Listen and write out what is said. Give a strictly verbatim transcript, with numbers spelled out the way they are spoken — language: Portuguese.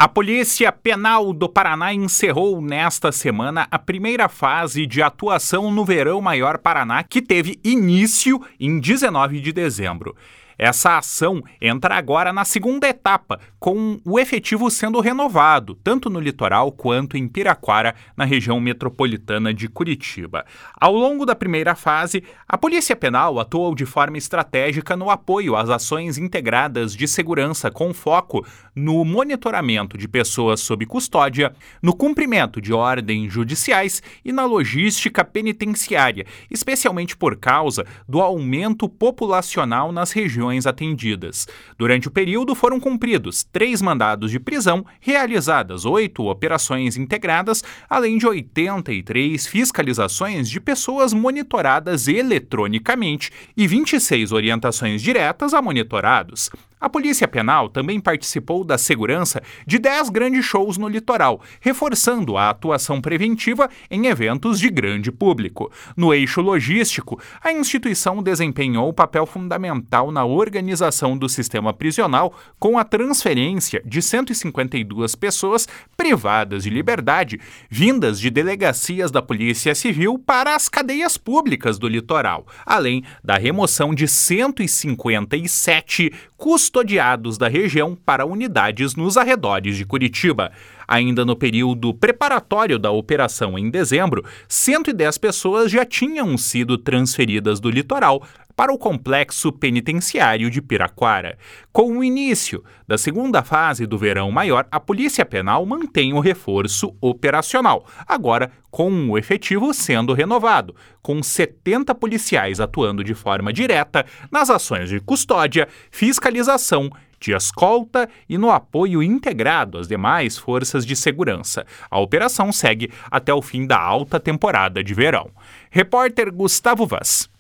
A Polícia Penal do Paraná encerrou nesta semana a primeira fase de atuação no Verão Maior Paraná, que teve início em dezenove de dezembro. Essa ação entra agora na segunda etapa, com o efetivo sendo renovado, tanto no litoral quanto em Piraquara, na região metropolitana de Curitiba. Ao longo da primeira fase, a Polícia Penal atuou de forma estratégica no apoio às ações integradas de segurança com foco no monitoramento de pessoas sob custódia, no cumprimento de ordens judiciais e na logística penitenciária, especialmente por causa do aumento populacional nas regiões atendidas. Durante o período foram cumpridos três mandados de prisão, realizadas oito operações integradas, além de oitenta e três fiscalizações de pessoas monitoradas eletronicamente e vinte e seis orientações diretas a monitorados. A Polícia Penal também participou da segurança de dez grandes shows no litoral, reforçando a atuação preventiva em eventos de grande público. No eixo logístico, a instituição desempenhou papel fundamental na organização do sistema prisional, com a transferência de cento e cinquenta e duas pessoas privadas de liberdade, vindas de delegacias da Polícia Civil para as cadeias públicas do litoral, além da remoção de cento e cinquenta e sete custodiados da região para unidades nos arredores de Curitiba. Ainda no período preparatório da operação em dezembro, cento e dez pessoas já tinham sido transferidas do litoral para o complexo penitenciário de Piraquara. Com o início da segunda fase do Verão Maior, a Polícia Penal mantém o reforço operacional, agora com o efetivo sendo renovado, com setenta policiais atuando de forma direta nas ações de custódia, fiscalização, de escolta e no apoio integrado às demais forças de segurança. A operação segue até o fim da alta temporada de verão. Repórter Gustavo Vaz.